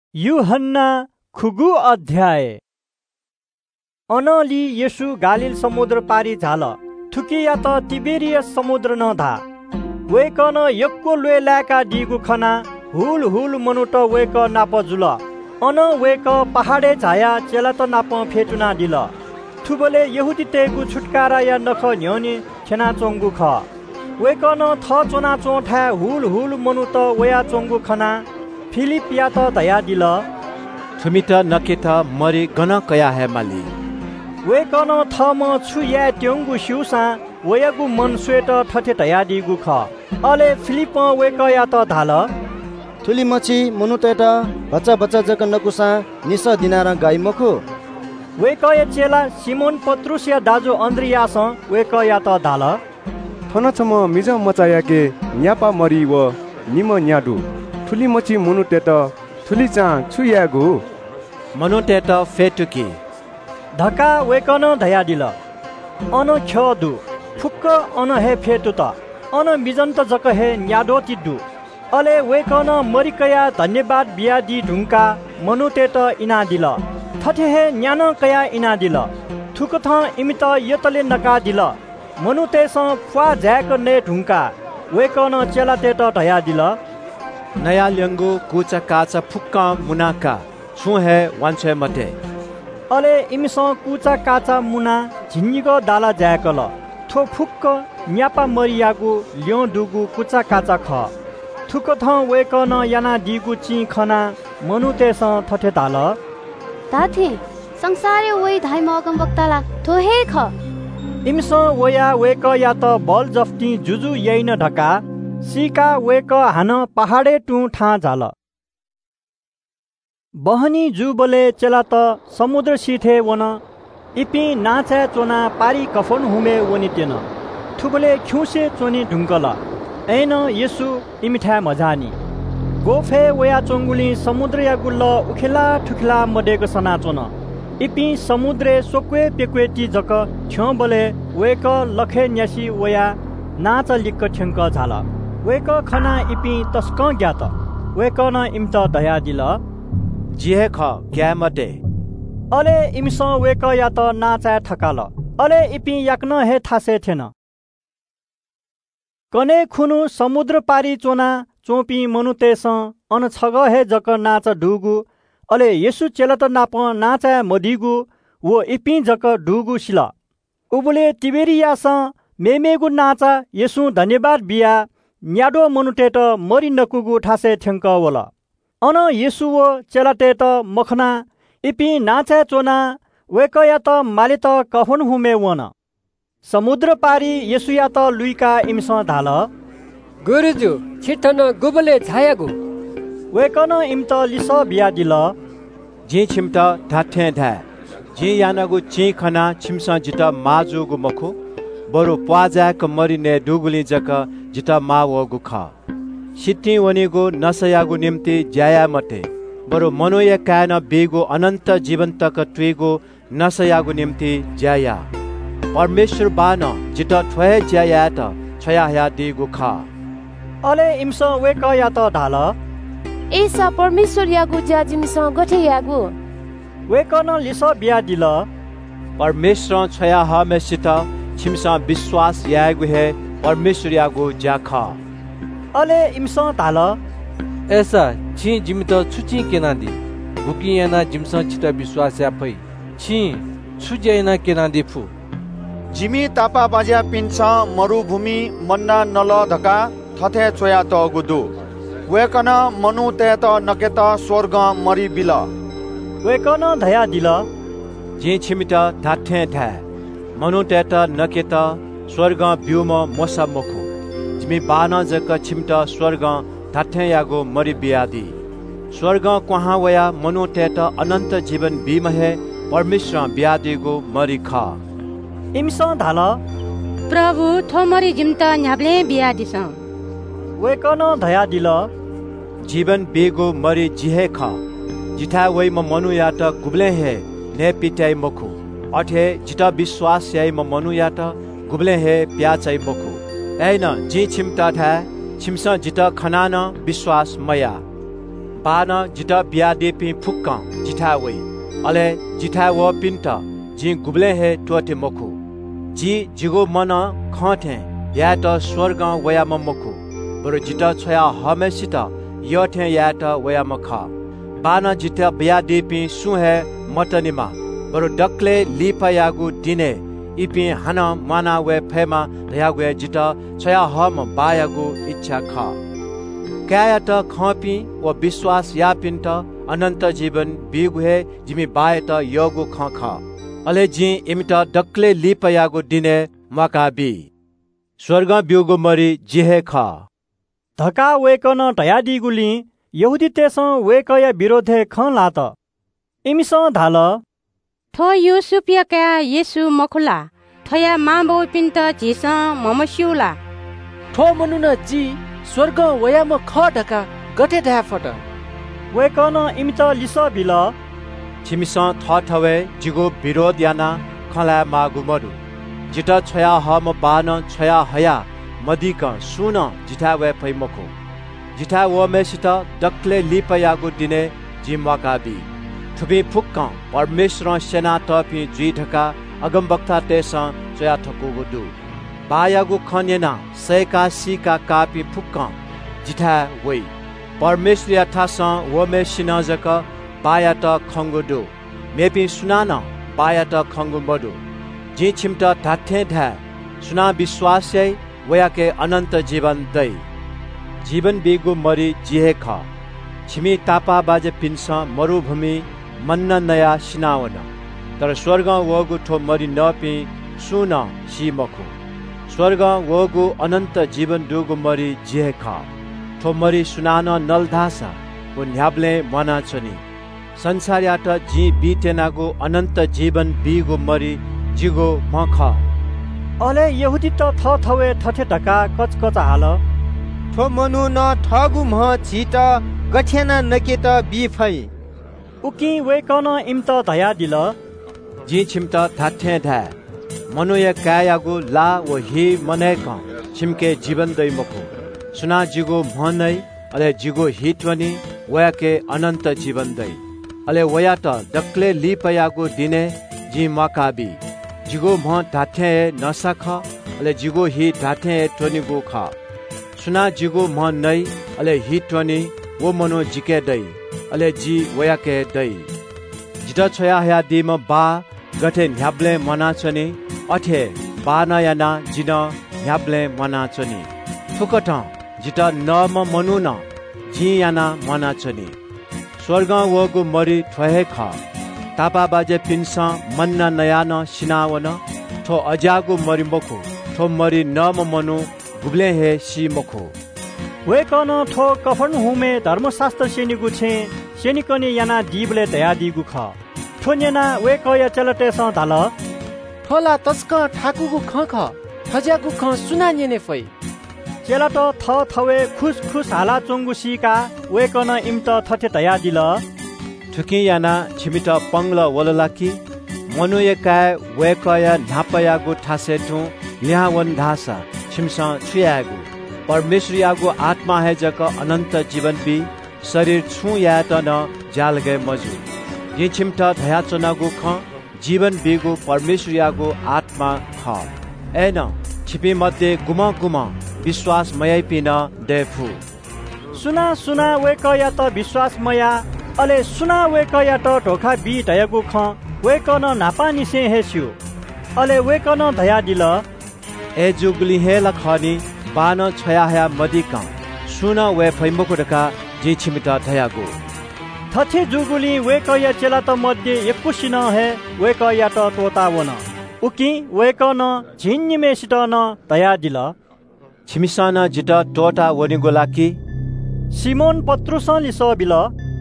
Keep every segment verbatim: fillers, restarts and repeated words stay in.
यूहन्ना खुगु अध्याय। अनली येशू गालिल समुद्र पारी झाल थुकिया त तिबेरियस समुद्र न धा वेकन यक्को लोयलाका डिगु खना हुल हुल मनुट वेक नाप जुल अन वेक पहाडे झाया चेला त नाप फेटुना दिल थुबले यहुदी तेगु छुटकारा या नख न्योनी छेना चोंगु ख वेकन थ चोना चोठा हुल हुल मनुट वया चोंगु खना फिलिप या त दया दिल थुमित नकेत मरि गन कया है माली वेकन थम छु या ट्योंगु शिउसा वयगु मन स्वेट ठठे दया दिगु ख अले फिलिप वेक या त धाल थुली मची मनुतेट बच्चा बच्चा जक नकुसा निस दिनार गाई मखु वेक या चेला सिमोन पत्रुस या दाजु अन्द्रियास वेक या त धाल थनछम मिज मचाया के न्यापा मरी व निम न्याडु थुली मची मनुतेट थुली चा छुयागु मनुतेट फेटुकी धक्का वेकन दया दिल अन ख्यदु फुक्क अन हे फेटु त अन मिजन्त जक हे न्याडो तिदु अले वेकन मरिकया धन्यवाद बियादी ढुंका मनुतेट इना दिल थठे हे न्यान कया इना दिल थुकथ इमित यतले नका दिल मनुतेस फुवा ज्याक ने ढुंका वेकन चेलातेट दया दिल नया ल्यंगु कुचा काचा फुक्का मुनाका छु है वान्छे मते अले इमिस कुचा काचा मुना झिन्निगो दाला ज्याकल थो फुक्क न्यापा मरियागु ल्यो दुगु कुचा काचा ख थुक थ वेकन याना दिगु ची खना मनुतेस थठे ताल ताथे संसारे वइ धाइ मगम बक्ताला थो हे ख इमिस वया वेक या त बल जफ्ती जुजु यैन ढका सिका वेक हान पहाडे टु ठा झाल बहनी जुबले चेला त समुद्र सिथे वन इपि नाचा चोना पारी कफन हुमे वनितेन थुबले ख्युसे चोनी ढुंकल ऐन येसु इमिठा मजानी गोफे वया चोंगुली समुद्र या गुल्ल उखेला ठुखला मडेको सना चोन इपि समुद्रे सोक्वे पेक्वेटी जक छ्यो बले वेक लखे न्यासी वया नाच लिक्क ठ्यंक झाल वेक खना इपि तस्क ज्ञात वेक न इम्त दया दिल जिहे ख क्या मते अले इमिस वेक या त नाचा ठकाल अले इपि याक्न हे थासे थेन कने खुनु समुद्र पारी चोना चोपी मनुतेस अन छग हे जक नाच डुगु अले येसु चेलत नाप नाचा मदिगु वो इपि जक डुगु सिल उबुले तिबेरियास मेमेगु नाचा येसु धन्यवाद बिया न्याडो मनुतेट मरि नकुगु ठासे ठ्यंक वल अन येसु वो चेलातेट मखना इपि नाचा चोना वेकया त मालित कफन हुमे वन समुद्र पारी येसुया त लुइका इमस धाल गुरुजु छिटन गुबले छायागु वेकन इमत लिस बिया दिल जे छिमत ढाठे ढा जे यानगु ची खना छिमस जित माजुगु मखु बरु प्वाजाक मरिने डुगुली जक जित मावगु ख सिट्टी वनिगु नसयागु निम्ति ज्याया मते बरु मनोय कान बेगु अनन्त जीवन्तक ट्वेगु नसयागु निम्ति ज्याया परमेश्वर बान जित ठ्वय ज्याया त छया या दिगु ख अले इमस वेक या त धाल एसा परमेश्वर यागु ज्या जिमिस गठे यागु वेकन लिस बिया दिल परमेश्वर छया हमेसित छिमसा विश्वास यागु हे परमेश्वर यागु ज्या ख अले इमस धाल ऐसा छि जिमित छुची केनादी गुकी याना जिमस छित विश्वास या पै छि छुजेना केनादी फु जिमी तापा बाज्या पिन्छ मरुभूमि मन्ना नल धका थथे छोया त गुदु वेकन मनु ते त नकेत स्वर्ग मरि बिल वेकन दया दिल जे छिमित धाठे धा मनु ते त नकेत स्वर्ग ब्युम मोसा मखु जिमी बान जक छिमित स्वर्ग धाठे यागो मरि बियादी स्वर्ग क्वहा वया मनु ते त अनन्त जीवन बिमहे परमेश्वर बियादीगो मरि ख इमस धाल प्रभु थोमरी जिम्ता न्याब्ले बिया दिस वेकन दया दिल जीवन बेगो मरि जिहे ख जिथा वै म मनु या त गुबले हे ने पिटाइ मखु अठे जिता विश्वास याइ म मनु या त गुबले हे प्याचै मखु ऐन जी छिमता था छिमस जिता खनान विश्वास मया बान जित बियादेपी फुक्क जिठा वे अले जिठा व पिन्ट जी गुबले हे टोटे मखु जी जिगो मन खथे या त स्वर्ग वयाम मखु बरु जित छया हमेसित यथे या त वयाम ख बान जित बियादेपी सुहे मतनिमा बरु डक्ले लिपयागु दिने इपि हन माना वे फेमा रयागु जित छया हम बायागु इच्छा ख कायत खपी व विश्वास यापिन्ट अनन्त जीवन बिगुहे जिमी बायत योगु ख ख अले जी इमिट डक्ले लिपयागु दिने मकाबी स्वर्ग बिउगु मरी जिहे ख धका वेकन टयादिगुली यहुदी तेस वेकया विरोधे ख लात इमिस धाल थो युसुपिया का येसु मखुला थया माबो पिन्त जिस ममस्युला थो मनुन जी स्वर्ग वयाम ख ढका गटे ढा फट वेकन इमित लिस बिल छिमिस थ थवे जिगो विरोध याना खला मागु मरु जिता छया हम बान छया हया मदिक सुन जिठा वे फैमखो जिठा व मेसित डक्ले लिपयागु दिने जिमकाबी थुबी फुक्क परमेश्वर सेना तपी जुइ ढका अगमवक्ता तेस चया थकुगु दु बायागु खन्यना सयका सिका कापी फुक्क जिठा वे परमेश्वर यथास व मेसिन जक बाया त खंगु दु मेपी सुनान बाया त खंगु मदु जी छिमट धाथे धा सुना विश्वास वयाके अनन्त जीवन दै जीवन बिगु मरी जिहे ख छिमी तापा बाजे पिन्स मरुभूमि मन्न नया सिनावन तर स्वर्ग वगु ठो मरी नपि सुन सिमखु स्वर्ग वगु अनन्त जीवन दुगु मरी जिहे ख ठो मरी सुनान नलधासा को न्याब्ले मना छनी संसारयात जी बितेनागु अनन्त जीवन बिगु मरी जिगो मख अले यहुदी त थ थवे थथे ढका कचकच हाल ठो मनु न ठगु म छिट गठेना नकेत बिफै उकि वेकन इमत धया दिल जी छिमत धाथे धा मनुय कायागु ला व हि मनेक छिमके जीवन दै मखु सुना जिगो मनै अले जिगो हिटवनी वयाके अनन्त जीवन दै अले वया त डक्ले लिपयागु दिने जी मकाबी जिगो म धाथे नसाख अले जिगो हि धाथे टोनिगु ख सुना जिगो म नै अले हि टोनी वो मनो जिके दै अले जी वयाके दै जिता छया हया दिम बा गठे न्याब्ले मना छनी अथे बा नयाना जिन न्याब्ले मना छनी थुकट जिता नम मनु न जी याना मना छनी स्वर्ग वगु मरी ठहे ख तापा बाजे पिन्सा मन्ना नयान सिनावन थो अजागु मरी मखु थो मरी नम मनु गुब्ले हे सी मखु वेकन थो कफन हुमे धर्मशास्त्र सेनिगु छे सेनिकनी याना दीबले दया दिगु ख थोन्यना वेकया चलते स धाल थोला तस्क ठाकुगु ख ख खजागु ख सुनान्यने फै चेला त थ थवे खुस खुस हाला चोंगु सिका वेकन इमत थथे दया दिल ठुकी याना छिमिट पंगल वललाकी मनुय काय वेकया नापयागु ठासेठु ल्यावन धासा छिमसा छुयागु परमेश्वरियागु आत्मा है जक अनन्त जीवन बि शरीर छु या त न जालगे मजु ये छिमट धया चनागु ख जीवन बिगु परमेश्वरियागु आत्मा ख एन छिपी मध्ये गुम गुम विश्वास मयै पिन देफु सुना सुना वेकया त विश्वास मया अले सुना वेकया त ढोखा बि धयगु ख वेकन नापा निसे हेस्यु अले वेकन धया दिल ए जुगली हे लखनी बान छया हया मदिक सुना वे फैमको ढका जी छिमिटा धयागु थथे जुगुली वेकया चेला त मध्ये एकुसिन हे वेकया त तोतावन उकि वेकन झिन्निमेसित न दया दिल छिमिसाना जिता टोटा वनिगो लाकी सिमोन पत्रुस लिस बिल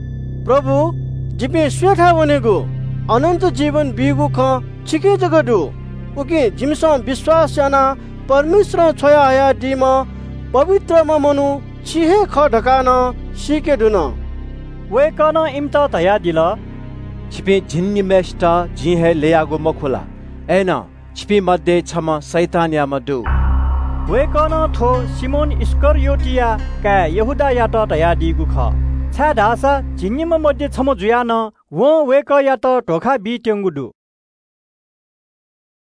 प्रभु जिपे स्वेठा वनेगु अनन्त जीवन बिगु ख छिके जगडु उकि जिमसा विश्वास याना परमेश्वर छया आया दिम पवित्र म मनु छिहे ख ढकान सिके दुन वेकन इमत दया दिल छिपे झिन्निमेष्ट जिहे लेयागु मखुला एन छिपी मध्ये छम शैतान या मदु वेकन थो सिमोन इस्करियोटिया का यहुदा यात दया दिगु ख छा ढासा झिन्निम मध्ये छम जुया न वो वेक या त ढोखा बी टेंगुडु